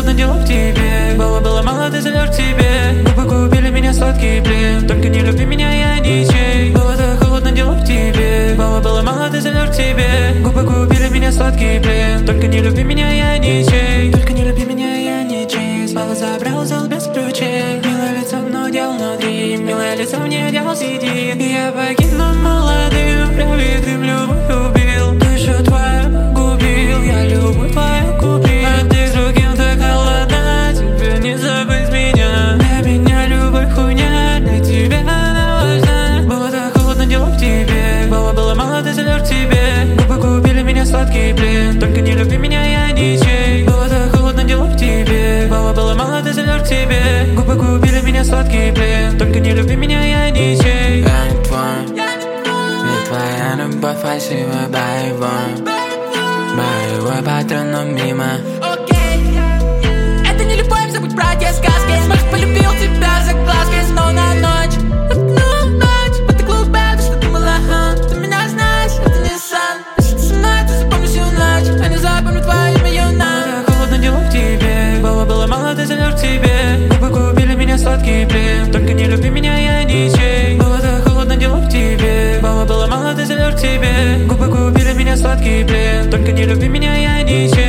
холодно, дело в тебе. Было мало, ты залёр тебе. Губы купили меня, сладкий плен. Только не люби меня, я ничей. Было так холодно, дело в тебе. Было мало, ты залёр тебе. Губы купили меня, сладкий плен. Только не люби меня, я ничей. Только не люби меня, я ничей. Снова забрал зал без ключей. Милое лицо, но дел внутри. Милое лицо, мне дел сидит. Я покину молодым, правый дым любовь убил. Душу твою губил, я любовь твою купил. А ты с другим-то холодна, тебе не забыть меня. Для меня любовь хуйня, для тебя она важна. Было так холодно, дело в тебе. Было мало, ты залёр тебе. Губы купили меня, сладкий плен. Только не люби меня, я ничей. Было так холодно, дело в тебе. Было мало, ты залёр тебе. Губы купили меня, сладкий плен. Только не люби меня, я ничей. Я не твой, ведь твоя любовь фальшивая, боевой патрон, но мимо. Это не любовь, забудь про те сказки. Смерть полюбил тебя за глазки. Снова на ночь, одну ночь. В этой клубе, ты что думала, ты меня знаешь, это не сон. Если ты со мной, ты запомнишь всю ночь. А не запомню твое имя, юна. Было холодно, дело в тебе. Было мало, ты залёр тебе. Губы купили меня, сладкий плен. Только не люби меня, я ничей. Было так холодно, дело в тебе. Было мало, ты залёр тебе. Губы купили меня, сладкий плен. Только не люби меня, я ничей.